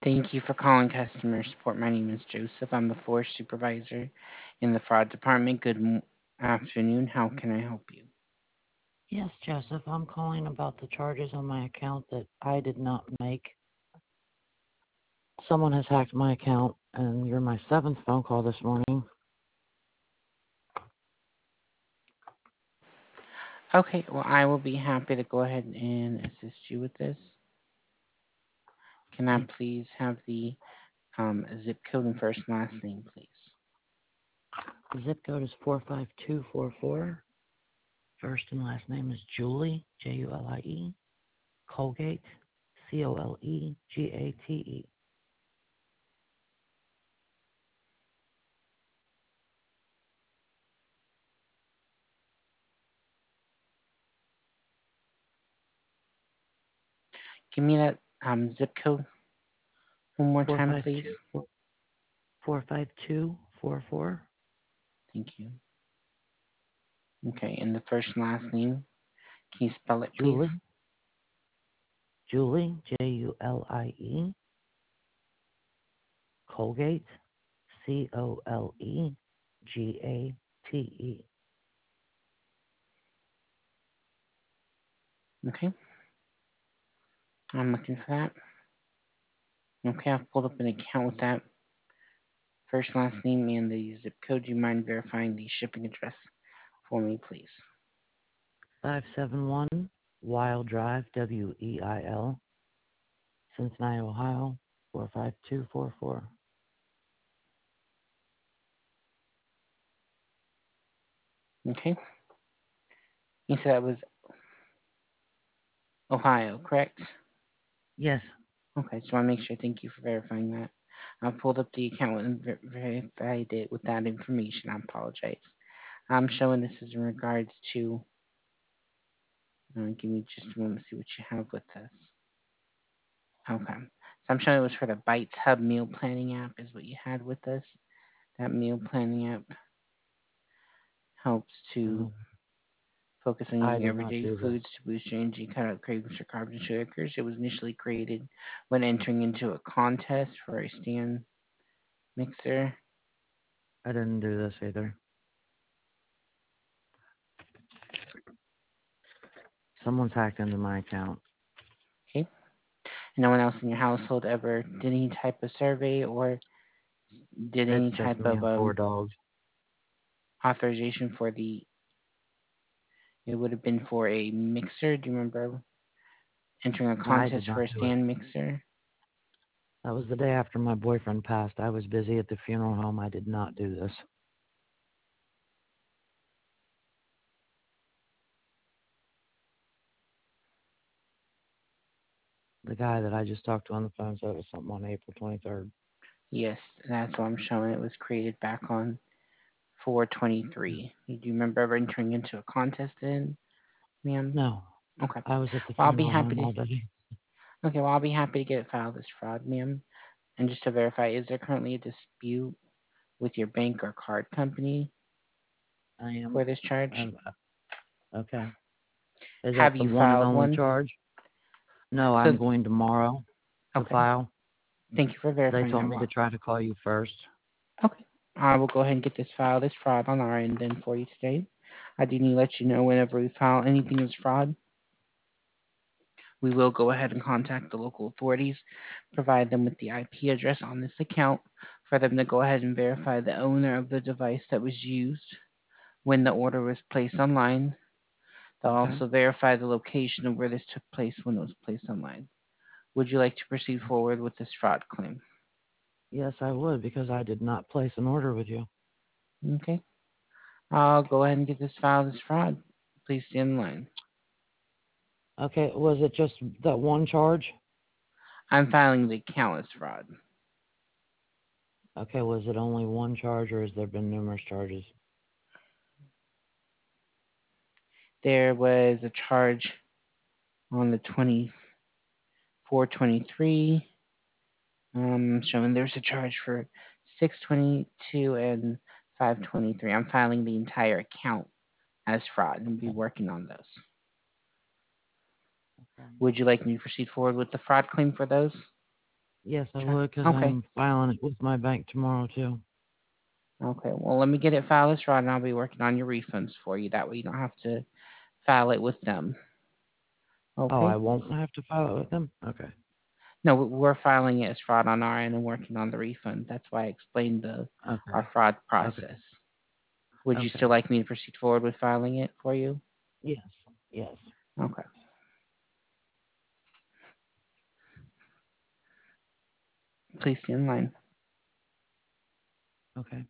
Thank you for calling customer support. My name is Joseph. I'm the floor supervisor in the fraud department. Afternoon. How can I help you? Yes, Joseph, I'm calling about the charges on my account that I did not make. Someone has hacked my account, and you're my seventh phone call this morning. Okay, well, I will be happy to go ahead and assist you with this. Can I please have the zip code and first and last name, please? The zip code is 45244. First and last name is Julie, Julie, Colgate, Colegate. Give me that zip code one more time, please. 45244. Thank you. Okay, and the first and last name. Can you spell it, please? Julie, Julie, Colgate, Colegate. Okay, I'm looking for that. Okay, I've pulled up an account with that first and last name and the zip code. Do you mind verifying the shipping address for me, please? 571 Wild Drive, Weil, Cincinnati, Ohio, 45244. Okay. You said that was Ohio, correct? Yes. Okay, just want to make sure. Thank you for verifying that. I pulled up the account and verified it with that information. I apologize. I'm showing this is in regards to. Give me just a moment to see what you have with this. Okay. So I'm showing it was for the Bites Hub meal planning app, is what you had with us. That meal planning app helps to focus on I using did not everyday do this. foods to boost your energy, cut out cravings for carbs and sugars. It was initially created when entering into a contest for a stand mixer. I didn't do this either. Someone's hacked into my account. Okay. No one else in your household ever did any type of survey or did It's any just type me of and four dogs. authorization for the. It would have been for a mixer. Do you remember entering a I contest did not for a do it. stand mixer? That was the day after my boyfriend passed. I was busy at the funeral home. I did not do this. The guy that I just talked to on the phone said it was something on April 23rd. Yes, that's what I'm showing. It was created back on 4/23. Do you remember ever entering into a contest then, ma'am? No. Okay. I was at the Well, I'll be funeral happy home to. all day. Okay. Well, I'll be happy to get it filed as fraud, ma'am. And just to verify, is there currently a dispute with your bank or card company I am. for this charge? Okay. Is that Have the you one and filed only one? charge? No, So, I'm going tomorrow to okay. file. Thank you for They verifying told that. me to try to call you first. Okay. I will go ahead and get this filed as fraud on our end then for you today. I do need to let you know whenever we file anything as fraud, we will go ahead and contact the local authorities, provide them with the IP address on this account for them to go ahead and verify the owner of the device that was used when the order was placed online. They'll Okay. also verify the location of where this took place when it was placed online. Would you like to proceed forward with this fraud claim? Yes, I would because I did not place an order with you. Okay. I'll go ahead and get this filed as fraud. Please stay in line. Okay, was it just that one charge? I'm filing the account as fraud. Okay, was it only one charge or has there been numerous charges? There was a charge on the 24/23. Showing there's a charge for 6/22 and 5/23. I'm filing the entire account as fraud and be working on those. Okay. Would you like me to proceed forward with the fraud claim for those? Yes, I Check. would, because Okay. I'm filing it with my bank tomorrow, too. Okay. Well, let me get it filed this right, and I'll be working on your refunds for you. That way, you don't have to file it with them. Oh, I Okay. won't have to file it with them? Okay. No, we're filing it as fraud on our end and working on the refund. That's why I explained our Okay. fraud Okay. process. Would you still Okay. like me to proceed forward with filing it for you? Yes. Yes. Okay. Please stay in line. Okay.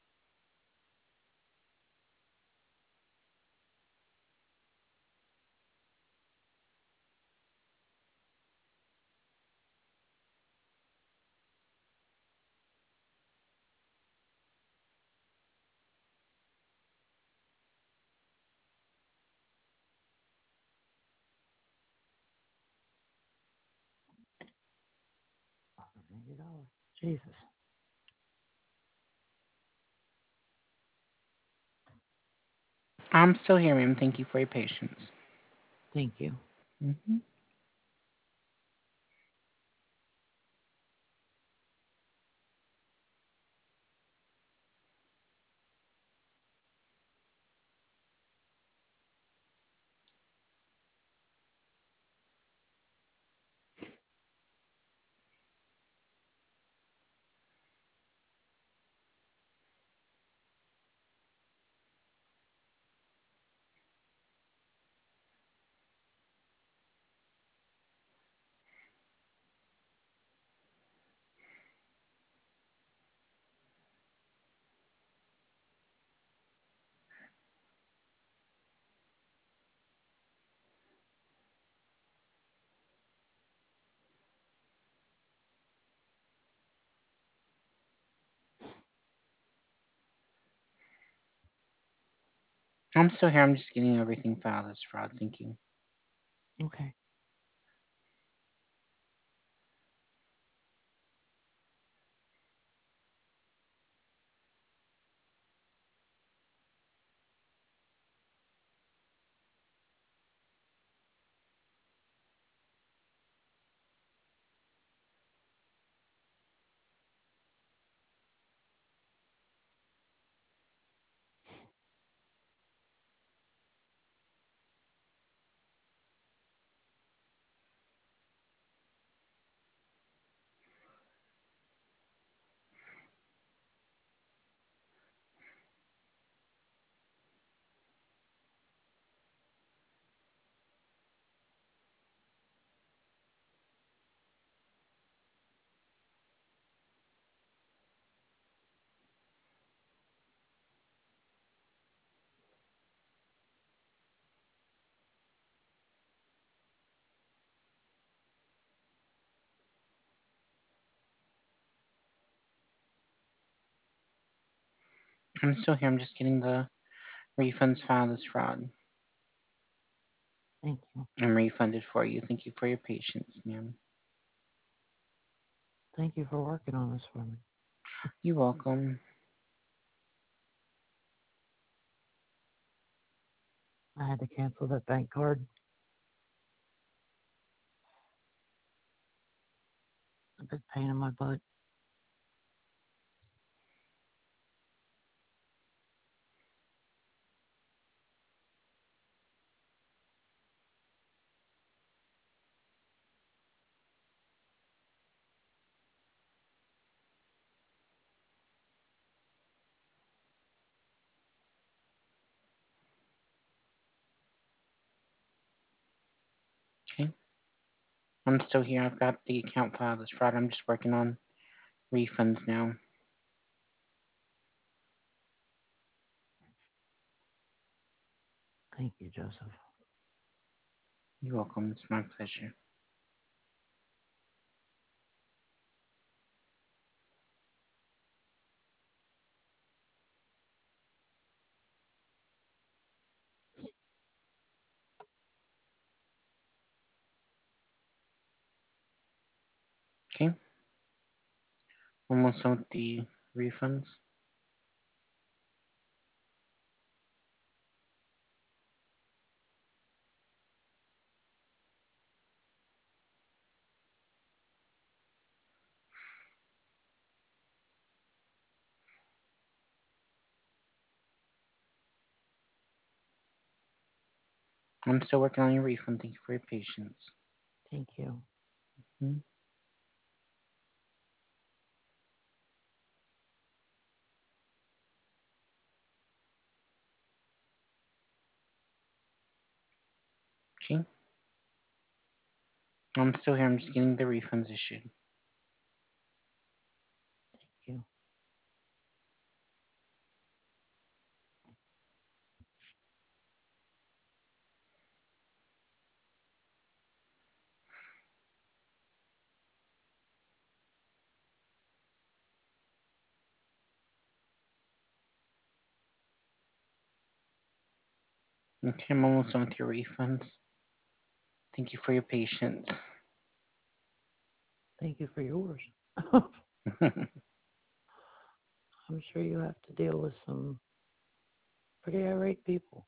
$90. Jesus. I'm still here, ma'am. Thank you for your patience. Thank you. Hmm. I'm still here. I'm just getting everything filed as fraud. Thank you. Okay. I'm still here. I'm just getting the refunds filed as fraud. Thank you. I'm refunded for you. Thank you for your patience, ma'am. Thank you for working on this for me. You're welcome. I had to cancel that bank card. A big pain in my butt. Okay. I'm still here. I've got the account filed as fraud. I'm just working on refunds now. Thank you, Joseph. You're welcome. It's my pleasure. Okay. Almost done with the refunds. I'm still working on your refund. Thank you for your patience. Thank you. Hmm. Okay. I'm still here. I'm just getting the refunds issued. Thank you. Okay, I'm almost done with your refunds. Thank you for your patience. Thank you for yours. I'm sure you have to deal with some pretty irate people.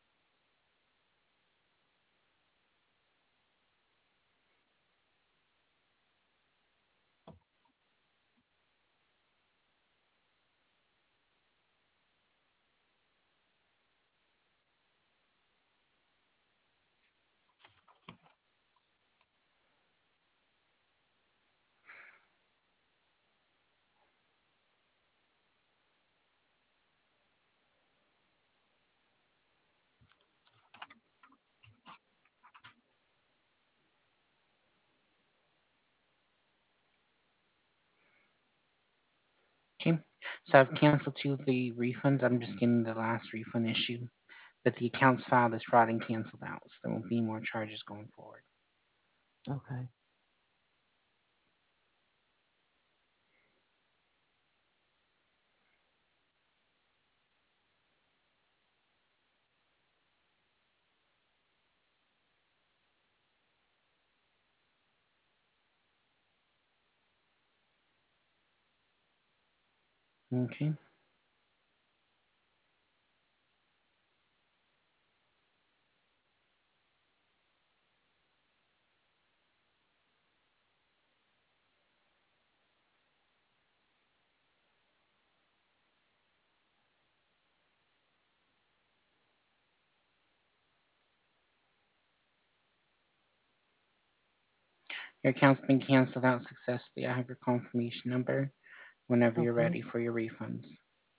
Okay, so I've canceled two of the refunds. I'm just getting the last refund issued. But the accounts filed as fraud and canceled out, so there won't be more charges going forward. Okay. Okay. Your account's been canceled out successfully. I have your confirmation number whenever you're Okay. ready for your refunds.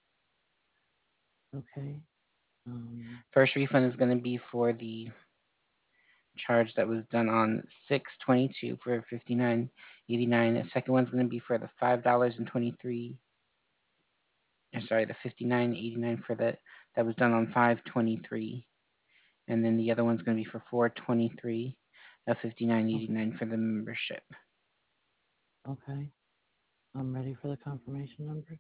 Okay. First refund is going to be for the charge that was done on 6/22 for 59.89. The second one's going to be for the $5.23. Sorry, the 59.89 for that was done on 5/23, and then the other one's going to be for 4/23 of Okay. 59.89 for the membership. Okay. I'm ready for the confirmation number.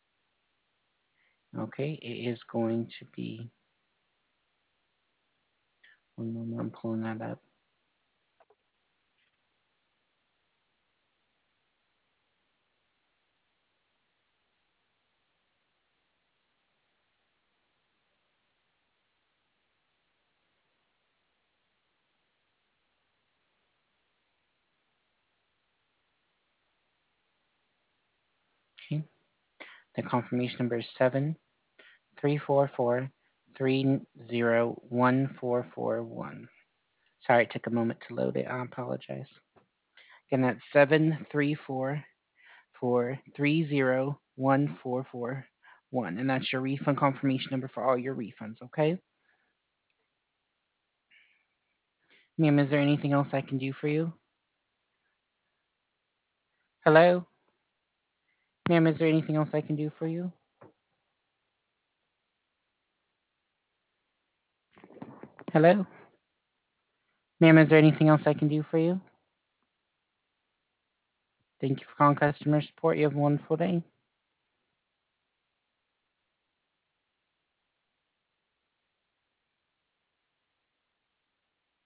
Okay, it is going to be one moment. I'm pulling that up. Okay, the confirmation number is 7 344 301441. Sorry, it took a moment to load it. I apologize. Again, that's 7 344 301441, and that's your refund confirmation number for all your refunds. Okay, ma'am, is there anything else I can do for you? Hello, ma'am, is there anything else I can do for you? Hello, ma'am, is there anything else I can do for you? Thank you for calling customer support. You have a wonderful day.